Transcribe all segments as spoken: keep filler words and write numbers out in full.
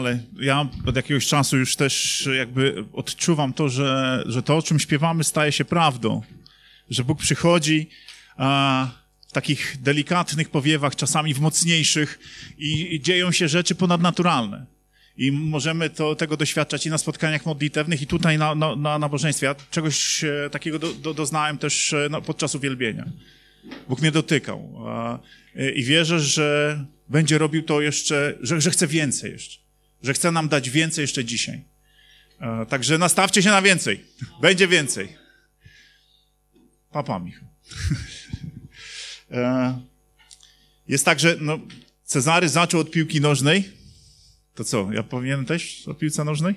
Ale ja od jakiegoś czasu już też jakby odczuwam to, że, że to, o czym śpiewamy, staje się prawdą. Że Bóg przychodzi a, w takich delikatnych powiewach, czasami w mocniejszych i, i dzieją się rzeczy ponadnaturalne. I możemy to, tego doświadczać i na spotkaniach modlitewnych, i tutaj na, na, na nabożeństwie. Ja czegoś e, takiego do, do, doznałem też e, no, podczas uwielbienia. Bóg mnie dotykał a, e, i wierzę, że będzie robił to jeszcze, że, że chce więcej jeszcze. Że chce nam dać więcej jeszcze dzisiaj. E, także nastawcie się na więcej. Będzie więcej. Papa, Michał. e, jest tak, że no, Cezary zaczął od piłki nożnej. To co, ja powinienem też o piłce nożnej?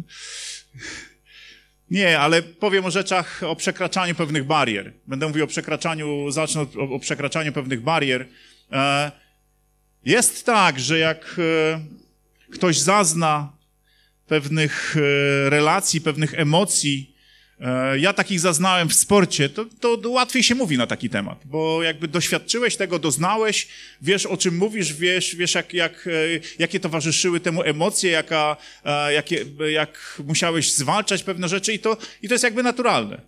Nie, ale powiem o rzeczach, o przekraczaniu pewnych barier. Będę mówił o przekraczaniu, zacznę o, o przekraczaniu pewnych barier. E, jest tak, że jak e, ktoś zazna pewnych e, relacji, pewnych emocji, e, ja takich zaznałem w sporcie, to, to łatwiej się mówi na taki temat, bo jakby doświadczyłeś tego, doznałeś, wiesz, o czym mówisz, wiesz, wiesz jak, jak, e, jakie towarzyszyły temu emocje, jaka, e, jakie, jak musiałeś zwalczać pewne rzeczy i to, i to jest jakby naturalne.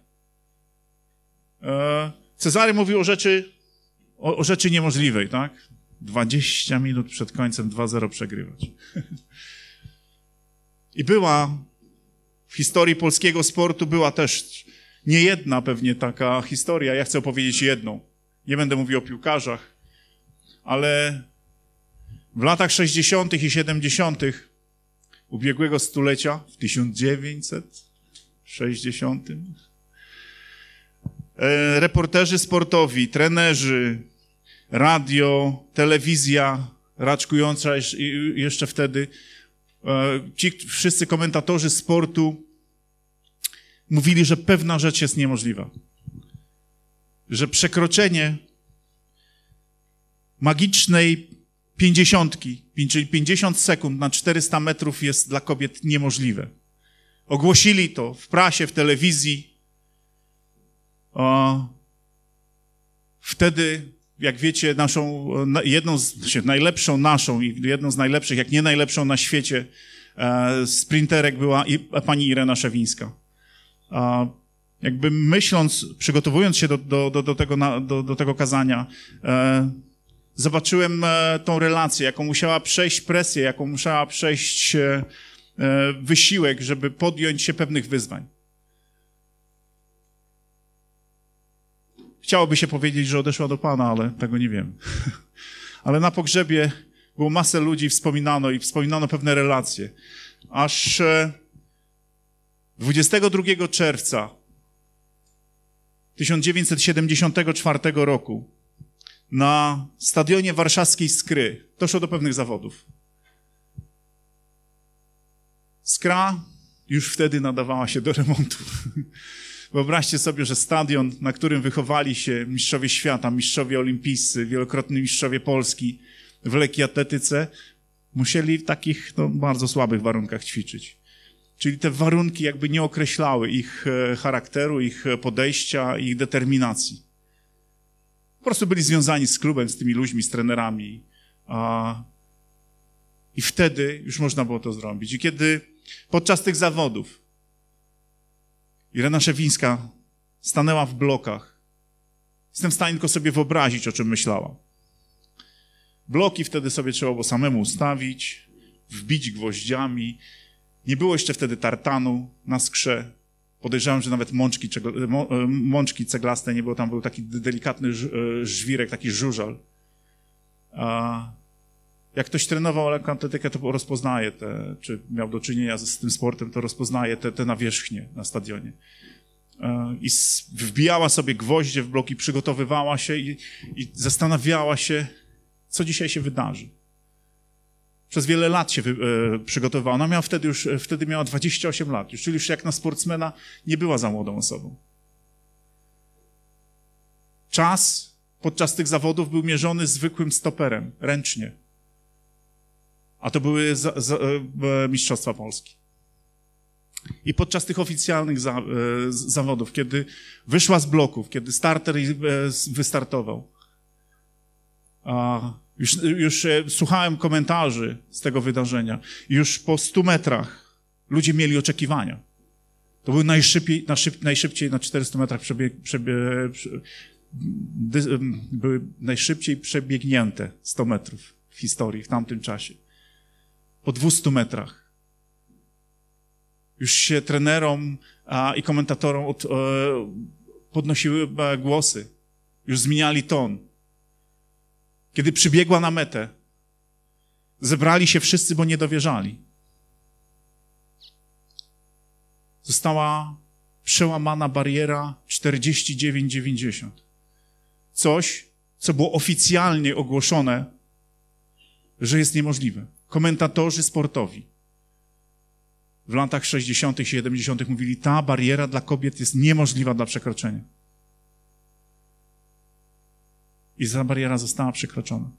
E, Cezary mówił o rzeczy, o, o rzeczy niemożliwej, tak? dwadzieścia minut przed końcem dwa zero przegrywać. I była w historii polskiego sportu była też niejedna pewnie taka historia. Ja chcę opowiedzieć jedną. Nie będę mówił o piłkarzach, ale w latach sześćdziesiątych i siedemdziesiątych ubiegłego stulecia, w tysiąc dziewięćset sześćdziesiątym, e, reporterzy sportowi, trenerzy, radio, telewizja raczkująca jeszcze wtedy, ci wszyscy komentatorzy sportu mówili, że pewna rzecz jest niemożliwa. Że przekroczenie magicznej pięćdziesiątki, czyli pięćdziesiąt sekund na czterysta metrów jest dla kobiet niemożliwe. Ogłosili to w prasie, w telewizji. O, wtedy, jak wiecie, naszą, jedną z, najlepszą naszą i jedną z najlepszych, jak nie najlepszą na świecie e, sprinterek była i, pani Irena Szewińska. E, jakby myśląc, przygotowując się do, do, do, do, tego, na, do, do tego kazania, e, zobaczyłem e, tą relację, jaką musiała przejść presję, jaką musiała przejść e, wysiłek, żeby podjąć się pewnych wyzwań. Chciałoby się powiedzieć, że odeszła do Pana, ale tego nie wiem. Ale na pogrzebie było masę ludzi, wspominano i wspominano pewne relacje. Aż dwudziestego drugiego czerwca tysiąc dziewięćset siedemdziesiątego czwartego roku na stadionie warszawskiej Skry doszło do pewnych zawodów. Skra już wtedy nadawała się do remontu. Wyobraźcie sobie, że stadion, na którym wychowali się mistrzowie świata, mistrzowie olimpijscy, wielokrotni mistrzowie Polski w lekkiej atletyce, musieli w takich no, bardzo słabych warunkach ćwiczyć. Czyli te warunki jakby nie określały ich charakteru, ich podejścia, ich determinacji. Po prostu byli związani z klubem, z tymi ludźmi, z trenerami. A... I wtedy już można było to zrobić. I kiedy podczas tych zawodów Irena Szewińska stanęła w blokach, jestem w stanie tylko sobie wyobrazić, o czym myślała. Bloki wtedy sobie trzeba było samemu ustawić, wbić gwoździami. Nie było jeszcze wtedy tartanu na skrze. Podejrzewam, że nawet mączki, mączki ceglaste nie było. Tam był taki delikatny żwirek, taki żużel. A jak ktoś trenował lekką atletykę, to rozpoznaje te, czy miał do czynienia z, z tym sportem, to rozpoznaje te, te nawierzchnie na stadionie. I wbijała sobie gwoździe w bloki, przygotowywała się i, i zastanawiała się, co dzisiaj się wydarzy. Przez wiele lat się wy, e, przygotowywała. Ona miała wtedy już, wtedy miała dwadzieścia osiem lat, już, czyli już jak na sportsmena nie była za młodą osobą. Czas podczas tych zawodów był mierzony zwykłym stoperem, ręcznie. A to były za, za, e, mistrzostwa Polski. I podczas tych oficjalnych za, e, zawodów, kiedy wyszła z bloków, kiedy starter e, wystartował, a Już, już słuchałem komentarzy z tego wydarzenia. Już po stu metrach ludzie mieli oczekiwania. To były najszybciej, najszybciej na czterystu metrach przebieg, przebie, były najszybciej przebiegnięte sto metrów w historii w tamtym czasie. Po dwustu metrach. Już się trenerom a, i komentatorom od, e, podnosiły e, głosy. Już zmieniali ton. Kiedy przybiegła na metę, zebrali się wszyscy, bo nie dowierzali. Została przełamana bariera czterdzieści dziewięć dziewięćdziesiąt. Coś, co było oficjalnie ogłoszone, że jest niemożliwe. Komentatorzy sportowi w latach sześćdziesiątych, siedemdziesiątych mówili, ta bariera dla kobiet jest niemożliwa dla przekroczenia. I ta bariera została przekroczona.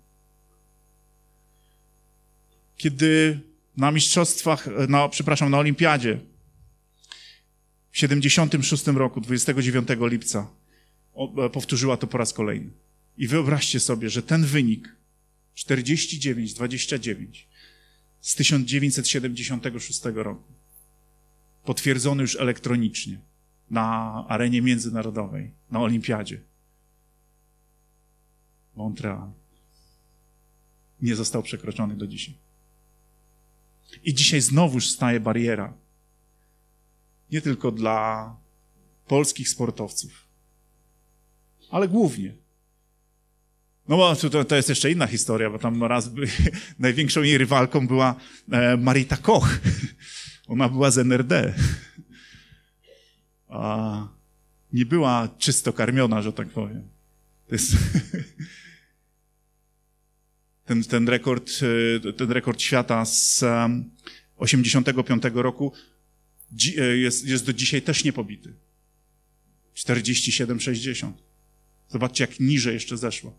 Kiedy na mistrzostwach, no, przepraszam, na olimpiadzie w siedemdziesiątym szóstym roku, dwudziestego dziewiątego lipca, powtórzyła to po raz kolejny. I wyobraźcie sobie, że ten wynik czterdzieści dziewięć dwadzieścia dziewięć z tysiąc dziewięćset siedemdziesiątego szóstego roku, potwierdzony już elektronicznie na arenie międzynarodowej, na olimpiadzie, Montreal, nie został przekroczony do dzisiaj. I dzisiaj znowuż staje bariera. Nie tylko dla polskich sportowców, ale głównie. No bo to, to jest jeszcze inna historia, bo tam raz by, największą jej rywalką była e, Marita Koch. Ona była z N R D. A nie była czysto karmiona, że tak powiem. To jest ten, ten, rekord, ten rekord świata z osiemdziesiątego piątego roku jest, jest do dzisiaj też niepobity. czterdzieści siedem sześćdziesiąt. Zobaczcie, jak niżej jeszcze zeszło.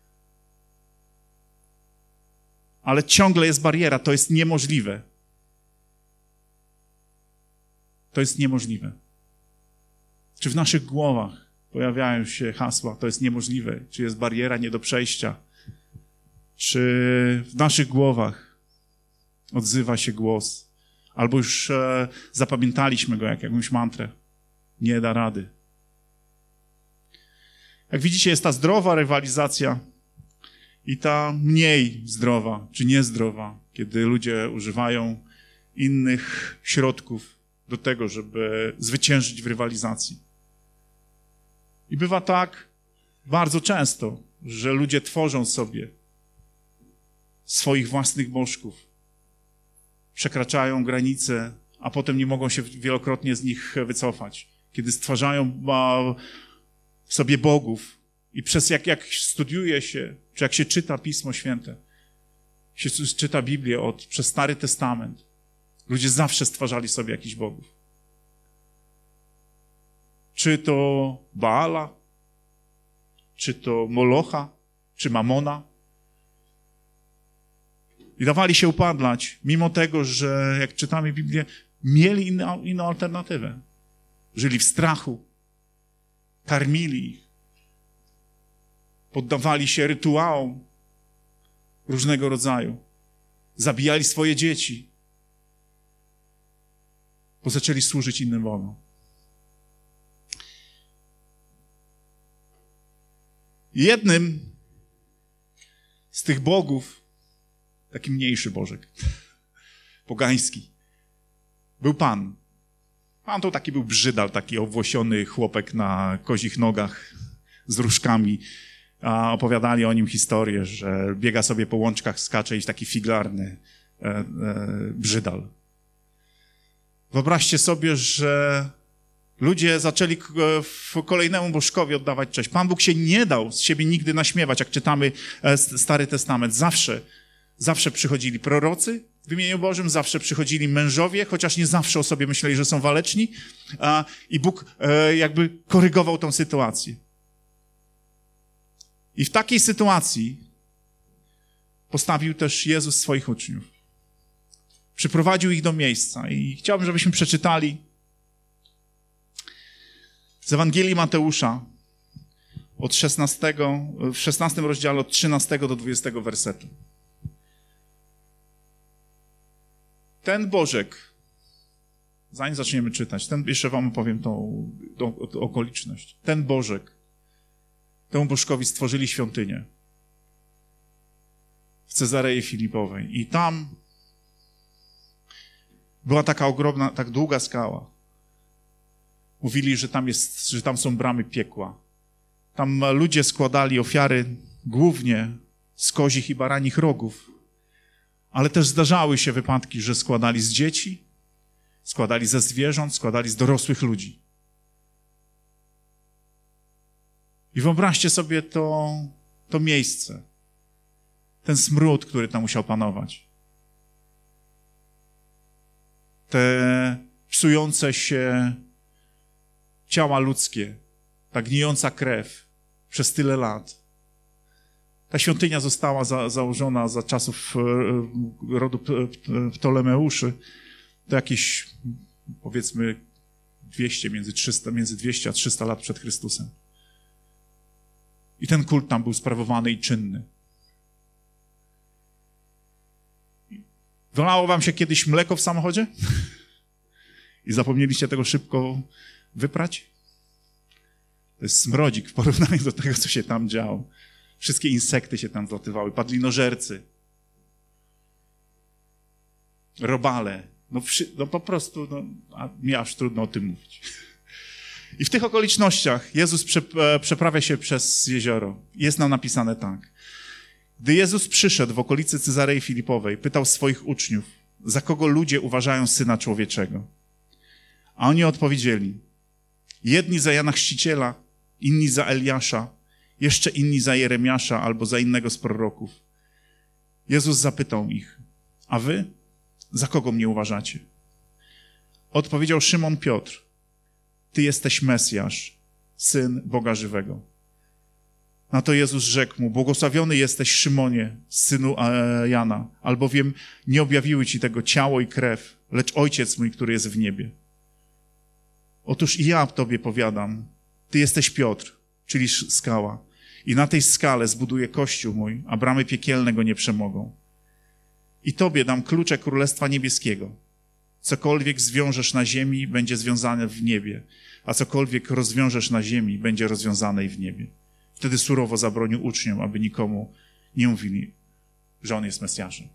Ale ciągle jest bariera, to jest niemożliwe. To jest niemożliwe. Czy w naszych głowach pojawiają się hasła, to jest niemożliwe? Czy jest bariera nie do przejścia? Czy w naszych głowach odzywa się głos? Albo już e, zapamiętaliśmy go jak jakąś mantrę. Nie da rady. Jak widzicie, jest ta zdrowa rywalizacja i ta mniej zdrowa, czy niezdrowa, kiedy ludzie używają innych środków do tego, żeby zwyciężyć w rywalizacji. I bywa tak bardzo często, że ludzie tworzą sobie swoich własnych bożków, przekraczają granice, a potem nie mogą się wielokrotnie z nich wycofać. Kiedy stwarzają sobie bogów i przez jak, jak studiuje się, czy jak się czyta Pismo Święte, się czyta Biblię od, przez Stary Testament, ludzie zawsze stwarzali sobie jakichś bogów. Czy to Baala, czy to Molocha, czy Mamona. I dawali się upadlać, mimo tego, że jak czytamy Biblię, mieli inną, inną alternatywę. Żyli w strachu, karmili ich, poddawali się rytuałom różnego rodzaju, zabijali swoje dzieci, bo zaczęli służyć innym bogom. Jednym z tych bogów, taki mniejszy bożek, pogański, był Pan. Pan to taki był brzydal, taki owłosiony chłopek na kozich nogach z różkami. A opowiadali o nim historię, że biega sobie po łączkach, skacze i taki figlarny e, e, brzydal. Wyobraźcie sobie, że ludzie zaczęli kolejnemu bożkowi oddawać cześć. Pan Bóg się nie dał z siebie nigdy naśmiewać, jak czytamy Stary Testament. Zawsze, zawsze przychodzili prorocy w imieniu Bożym, zawsze przychodzili mężowie, chociaż nie zawsze o sobie myśleli, że są waleczni. I Bóg jakby korygował tą sytuację. I w takiej sytuacji postawił też Jezus swoich uczniów. Przyprowadził ich do miejsca i chciałbym, żebyśmy przeczytali z Ewangelii Mateusza, od szesnastego, w szesnastym rozdziale od trzynastego do dwudziestego wersetu. Ten Bożek, zanim zaczniemy czytać, ten, jeszcze wam opowiem tą, tą, tą okoliczność. Ten Bożek, temu Bożkowi stworzyli świątynię w Cezarei Filipowej. I tam była taka ogromna, tak długa skała. Mówili, że tam, jest, że tam są bramy piekła. Tam ludzie składali ofiary głównie z kozich i baranich rogów. Ale też zdarzały się wypadki, że składali z dzieci, składali ze zwierząt, składali z dorosłych ludzi. I wyobraźcie sobie to, to miejsce, ten smród, który tam musiał panować. Te psujące się ciała ludzkie, ta gnijąca krew przez tyle lat. Ta świątynia została za, założona za czasów e, rodu Ptolemeuszy. To jakieś, powiedzmy, dwieście, między, trzysta, między dwieście a trzysta lat przed Chrystusem. I ten kult tam był sprawowany i czynny. Wolało wam się kiedyś mleko w samochodzie? I zapomnieliście tego szybko wyprać? To jest smrodzik w porównaniu do tego, co się tam działo. Wszystkie insekty się tam zlatywały, padlinożercy, robale. No, przy, no po prostu, no, a mi aż trudno o tym mówić. I w tych okolicznościach Jezus prze, przeprawia się przez jezioro. Jest nam napisane tak. Gdy Jezus przyszedł w okolicy Cezarei Filipowej, pytał swoich uczniów, za kogo ludzie uważają Syna Człowieczego. A oni odpowiedzieli, jedni za Jana Chrzciciela, inni za Eliasza, jeszcze inni za Jeremiasza albo za innego z proroków. Jezus zapytał ich, a wy? Za kogo mnie uważacie? Odpowiedział Szymon Piotr, ty jesteś Mesjasz, Syn Boga Żywego. Na to Jezus rzekł mu, błogosławiony jesteś Szymonie, synu Jana, albowiem nie objawiły ci tego ciało i krew, lecz Ojciec mój, który jest w niebie. Otóż i ja tobie powiadam, ty jesteś Piotr, czyli skała, i na tej skale zbuduję Kościół mój, a bramy piekielne go nie przemogą. I tobie dam klucze Królestwa Niebieskiego. Cokolwiek zwiążesz na ziemi, będzie związane w niebie, a cokolwiek rozwiążesz na ziemi, będzie rozwiązane i w niebie. Wtedy surowo zabronił uczniom, aby nikomu nie mówili, że on jest Mesjaszem.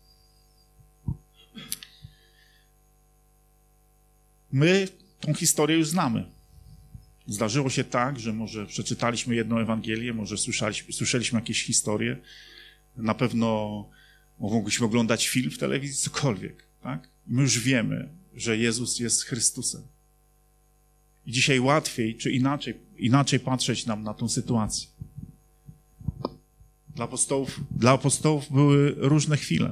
My tą historię już znamy. Zdarzyło się tak, że może przeczytaliśmy jedną Ewangelię, może słyszeliśmy, słyszeliśmy jakieś historie, na pewno mogliśmy oglądać film w telewizji, cokolwiek. Tak? My już wiemy, że Jezus jest Chrystusem. I dzisiaj łatwiej czy inaczej, inaczej patrzeć nam na tą sytuację. Dla apostołów, dla apostołów były różne chwile.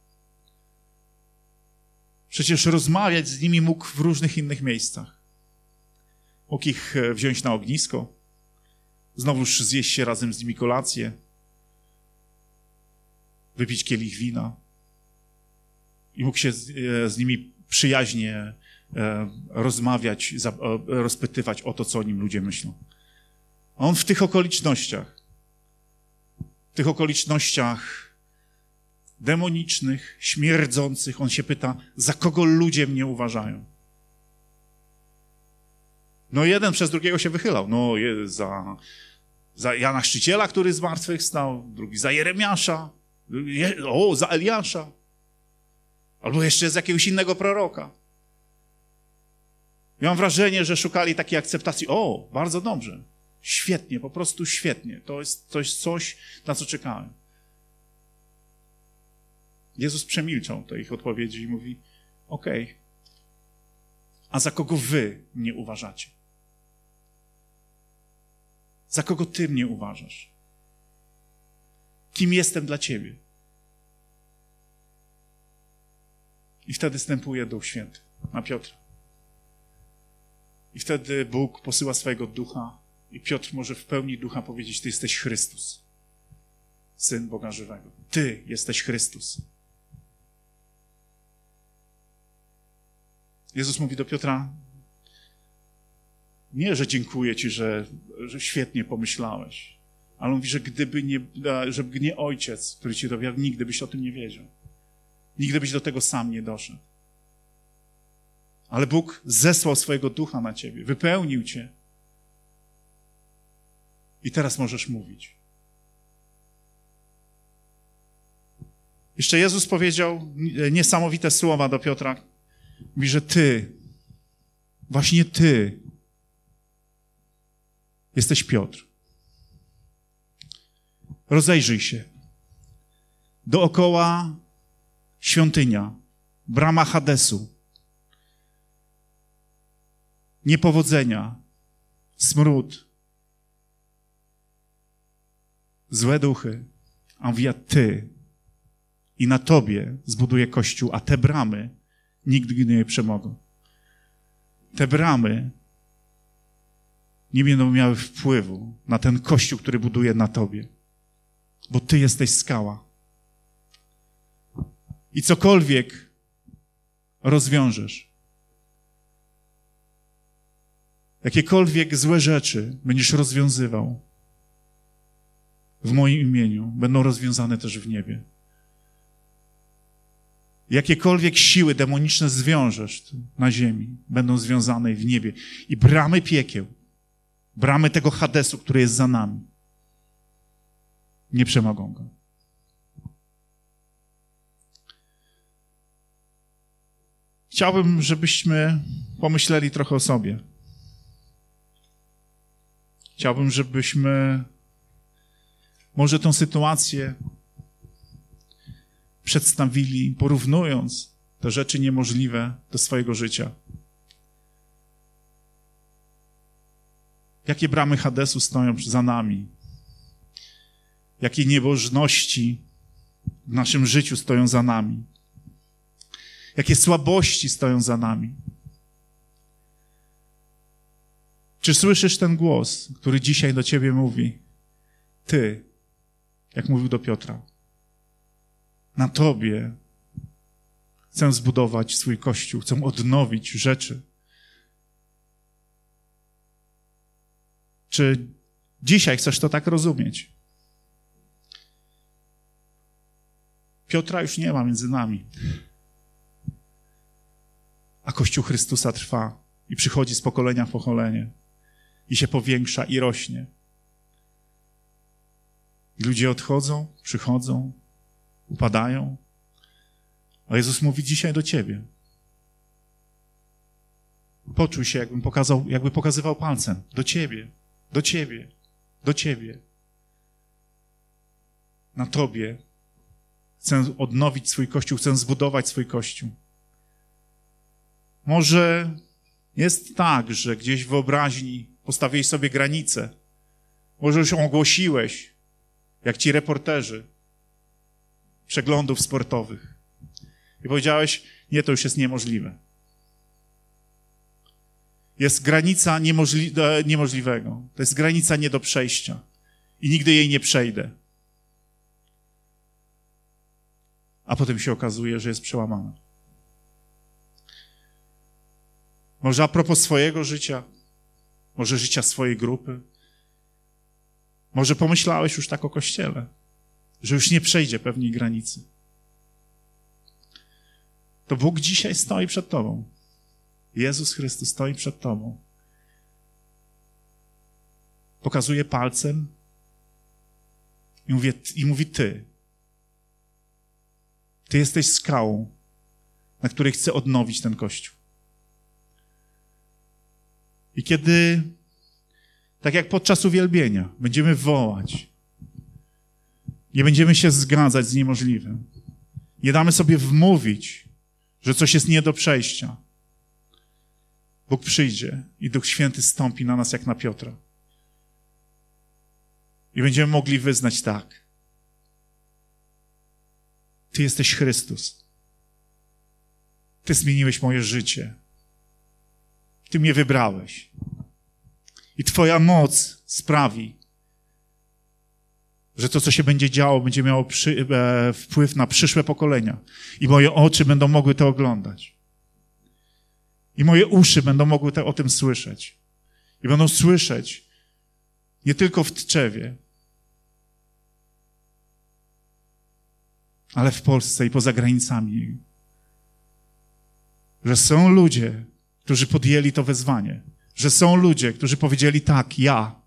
Przecież rozmawiać z nimi mógł w różnych innych miejscach. Mógł ich wziąć na ognisko, znowuż zjeść się razem z nimi kolację, wypić kielich wina i mógł się z, z nimi przyjaźnie e, rozmawiać, za, e, rozpytywać o to, co o nim ludzie myślą. A on w tych okolicznościach, w tych okolicznościach demonicznych, śmierdzących, on się pyta, za kogo ludzie mnie uważają? No jeden przez drugiego się wychylał. No za, za Jana Chrzciciela, który zmartwychwstał, drugi za Jeremiasza, o, za Eliasza, albo jeszcze z jakiegoś innego proroka. Ja mam wrażenie, że szukali takiej akceptacji. O, bardzo dobrze, świetnie, po prostu świetnie. To jest, to jest coś, na co czekałem. Jezus przemilczał te ich odpowiedzi i mówi, okej, okay, a za kogo wy mnie uważacie? Za kogo ty mnie uważasz? Kim jestem dla ciebie? I wtedy wstępuje Duch Święty na Piotra. I wtedy Bóg posyła swojego Ducha i Piotr może w pełni Ducha powiedzieć, ty jesteś Chrystus, Syn Boga Żywego. Ty jesteś Chrystus. Jezus mówi do Piotra, Nie, że dziękuję ci, że, że świetnie pomyślałeś, ale on mówi, że gdyby nie, żeby nie ojciec, który ci robił, nigdy byś o tym nie wiedział. Nigdy byś do tego sam nie doszedł. Ale Bóg zesłał swojego ducha na ciebie, wypełnił cię. I teraz możesz mówić. Jeszcze Jezus powiedział niesamowite słowa do Piotra. Mówi, że ty, właśnie ty, jesteś Piotr. Rozejrzyj się. Dookoła świątynia, brama Hadesu, niepowodzenia, smród, złe duchy. A on mówi, a ty i na tobie zbuduję Kościół, a te bramy nigdy nie przemogą. Te bramy nie będą miały wpływu na ten Kościół, który buduje na tobie. Bo ty jesteś skała. I cokolwiek rozwiążesz, jakiekolwiek złe rzeczy będziesz rozwiązywał w moim imieniu, będą rozwiązane też w niebie. Jakiekolwiek siły demoniczne zwiążesz na ziemi, będą związane w niebie. I bramy piekieł, bramy tego Hadesu, który jest za nami, nie przemogą go. Chciałbym, żebyśmy pomyśleli trochę o sobie. Chciałbym, żebyśmy może tą sytuację przedstawili, porównując te rzeczy niemożliwe do swojego życia. Jakie bramy Hadesu stoją za nami? Jakie niebożności w naszym życiu stoją za nami? Jakie słabości stoją za nami? Czy słyszysz ten głos, który dzisiaj do ciebie mówi? Ty, jak mówił do Piotra, na tobie chcę zbudować swój Kościół, chcę odnowić rzeczy. Czy dzisiaj chcesz to tak rozumieć? Piotra już nie ma między nami. A Kościół Chrystusa trwa i przychodzi z pokolenia w pokolenie i się powiększa i rośnie. I ludzie odchodzą, przychodzą, upadają. A Jezus mówi dzisiaj do ciebie. Poczuj się, jakbym pokazał, jakby pokazywał palcem. Do ciebie, do ciebie, do ciebie. Na tobie chcę odnowić swój Kościół, chcę zbudować swój Kościół. Może jest tak, że gdzieś w wyobraźni postawiłeś sobie granicę. Może już ją ogłosiłeś, jak ci reporterzy przeglądów sportowych. I powiedziałeś, nie, to już jest niemożliwe. Jest granica niemożli- niemożliwego. To jest granica nie do przejścia. I nigdy jej nie przejdę. A potem się okazuje, że jest przełamana. Może a propos swojego życia, może życia swojej grupy, może pomyślałeś już tak o Kościele, że już nie przejdzie pewnej granicy. To Bóg dzisiaj stoi przed tobą. Jezus Chrystus stoi przed tobą. Pokazuje palcem i mówi, i mówi ty. Ty jesteś skałą, na której chcę odnowić ten Kościół. I kiedy, tak jak podczas uwielbienia, będziemy wołać, nie będziemy się zgadzać z niemożliwym, nie damy sobie wmówić, że coś jest nie do przejścia, Bóg przyjdzie i Duch Święty stąpi na nas jak na Piotra. I będziemy mogli wyznać tak. Ty jesteś Chrystus. Ty zmieniłeś moje życie. Ty mnie wybrałeś. I Twoja moc sprawi, że to, co się będzie działo, będzie miało przy, e, wpływ na przyszłe pokolenia. I moje oczy będą mogły to oglądać. I moje uszy będą mogły te, o tym słyszeć. I będą słyszeć nie tylko w Tczewie, ale w Polsce i poza granicami, że są ludzie, którzy podjęli to wezwanie, że są ludzie, którzy powiedzieli tak, ja.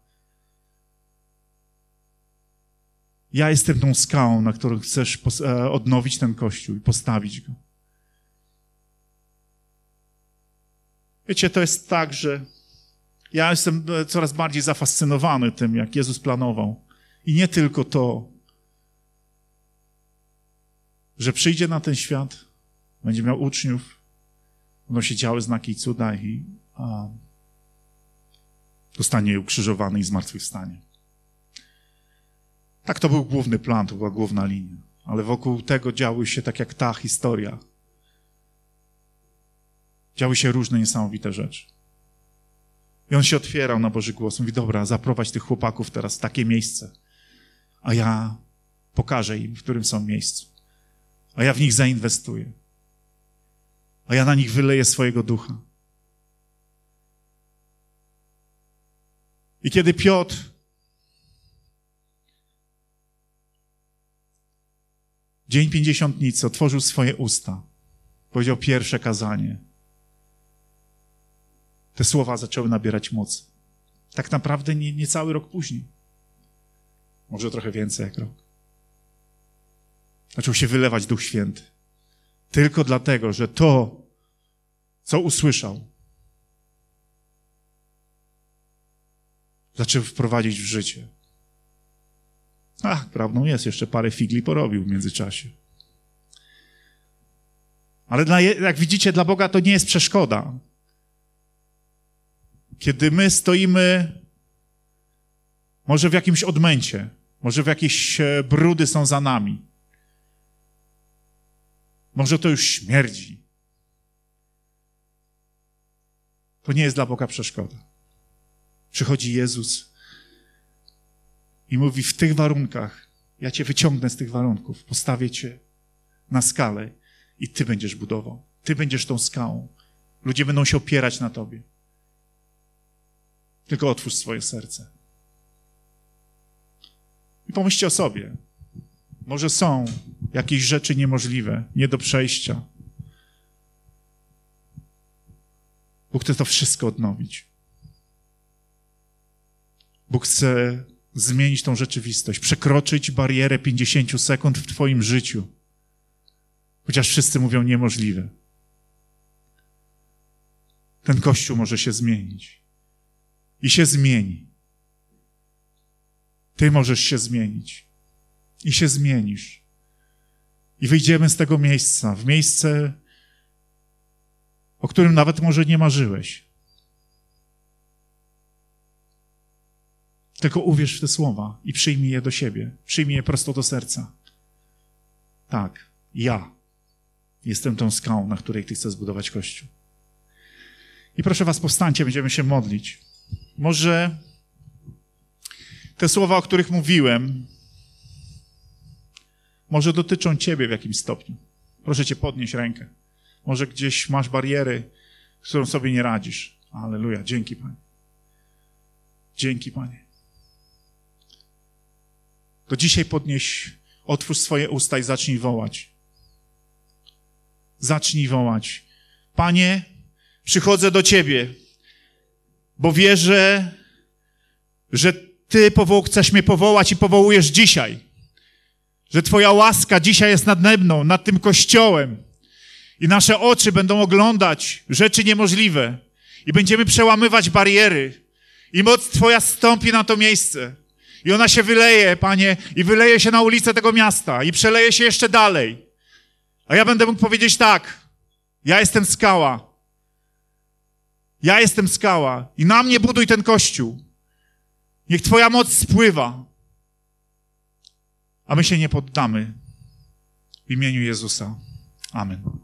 Ja jestem tą skałą, na którą chcesz odnowić ten Kościół i postawić go. Wiecie, to jest tak, że ja jestem coraz bardziej zafascynowany tym, jak Jezus planował. I nie tylko to, że przyjdzie na ten świat, będzie miał uczniów, będą się działy znaki i cuda i a, zostanie ukrzyżowany i zmartwychwstanie. Tak, to był główny plan, to była główna linia. Ale wokół tego działy się tak jak ta historia. Działy się różne niesamowite rzeczy. I on się otwierał na Boży głos. Mówi, dobra, zaprowadź tych chłopaków teraz w takie miejsce, a ja pokażę im, w którym są miejscu. A ja w nich zainwestuję. A ja na nich wyleję swojego ducha. I kiedy Piotr dzień pięćdziesiątnicy otworzył swoje usta, powiedział pierwsze kazanie, te słowa zaczęły nabierać mocy. Tak naprawdę nie, nie cały rok później. Może trochę więcej jak rok. Zaczął się wylewać Duch Święty. Tylko dlatego, że to, co usłyszał, zaczął wprowadzić w życie. Ach, prawdą jest, jeszcze parę figli porobił w międzyczasie. Ale dla, jak widzicie, dla Boga to nie jest przeszkoda. Kiedy my stoimy może w jakimś odmęcie, może w jakieś brudy są za nami, może to już śmierdzi, to nie jest dla Boga przeszkoda. Przychodzi Jezus i mówi, w tych warunkach, ja cię wyciągnę z tych warunków, postawię cię na skalę i ty będziesz budował. Ty będziesz tą skałą. Ludzie będą się opierać na tobie. Tylko otwórz swoje serce. I pomyślcie o sobie. Może są jakieś rzeczy niemożliwe, nie do przejścia. Bóg chce to wszystko odnowić. Bóg chce zmienić tą rzeczywistość, przekroczyć barierę pięćdziesiąt sekund w twoim życiu. Chociaż wszyscy mówią niemożliwe. Ten Kościół może się zmienić. I się zmieni. Ty możesz się zmienić. I się zmienisz. I wyjdziemy z tego miejsca, w miejsce, o którym nawet może nie marzyłeś. Tylko uwierz w te słowa i przyjmij je do siebie. Przyjmij je prosto do serca. Tak, ja jestem tą skałą, na której Ty chcesz zbudować Kościół. I proszę was, powstańcie, będziemy się modlić. Może te słowa, o których mówiłem, może dotyczą ciebie w jakimś stopniu. Proszę cię, podnieść rękę. Może gdzieś masz bariery, z którą sobie nie radzisz. Alleluja, dzięki Panie. Dzięki Panie. To dzisiaj podnieś, otwórz swoje usta i zacznij wołać. Zacznij wołać. Panie, przychodzę do Ciebie, bo wierzę, że Ty powoł, chcesz mnie powołać i powołujesz dzisiaj. Że Twoja łaska dzisiaj jest nade mną, nad tym Kościołem. I nasze oczy będą oglądać rzeczy niemożliwe. I będziemy przełamywać bariery. I moc Twoja stąpi na to miejsce. I ona się wyleje, Panie, i wyleje się na ulicę tego miasta. I przeleje się jeszcze dalej. A ja będę mógł powiedzieć tak. Ja jestem skała. Ja jestem skała. I na mnie buduj ten Kościół. Niech Twoja moc spływa. A my się nie poddamy. W imieniu Jezusa. Amen.